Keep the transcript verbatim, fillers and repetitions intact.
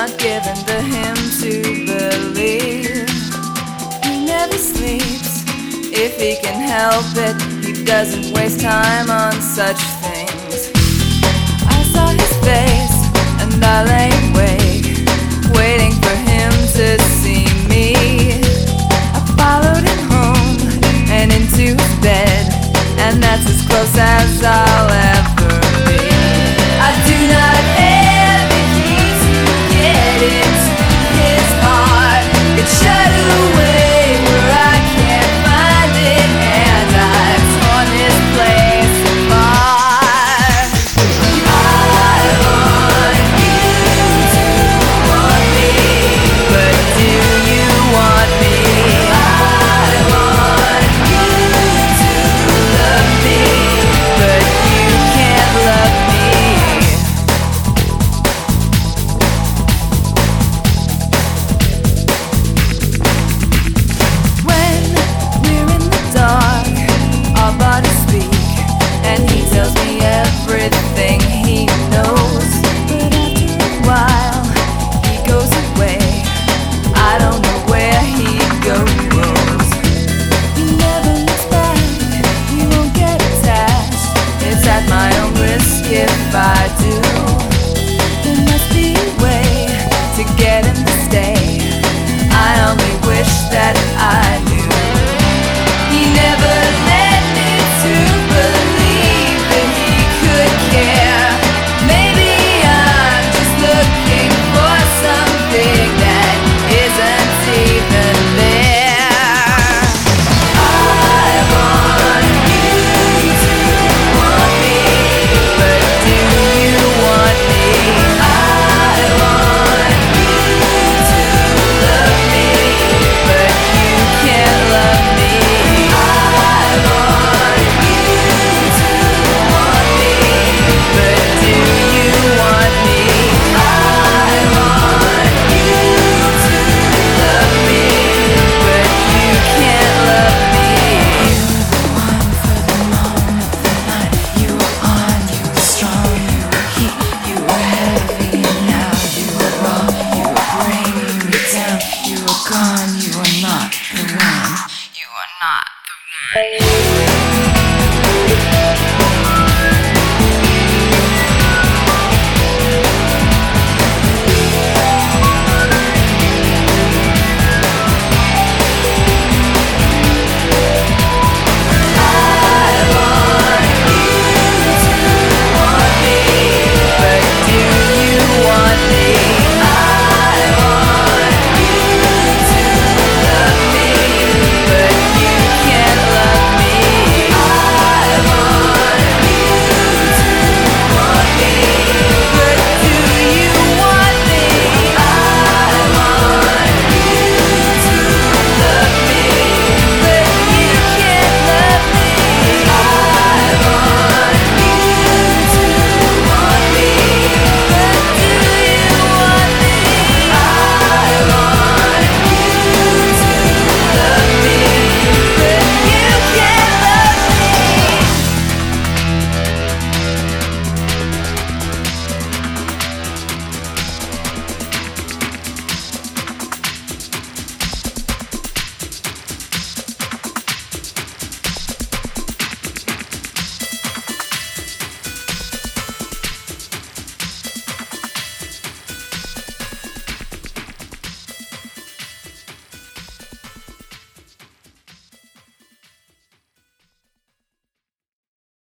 not given to him to believe. He never sleeps if he can help it. He doesn't waste time on such things. I saw his face and I lay awake, waiting for him to see me. I followed him home and into his bed, and that's as close as I'll ever be. I do not have the key to get into his heart. It's shut away where I can't find it, and I've torn this place apart. I want you to want me, but do you want me? I want you to love me, but you can't love me. When we're in the dark, our bodies speak, and he tells me everything he knows. But after a while, he goes away. I don't know where he goes. He never looks back, he won't get attached. It's at my own risk if I do.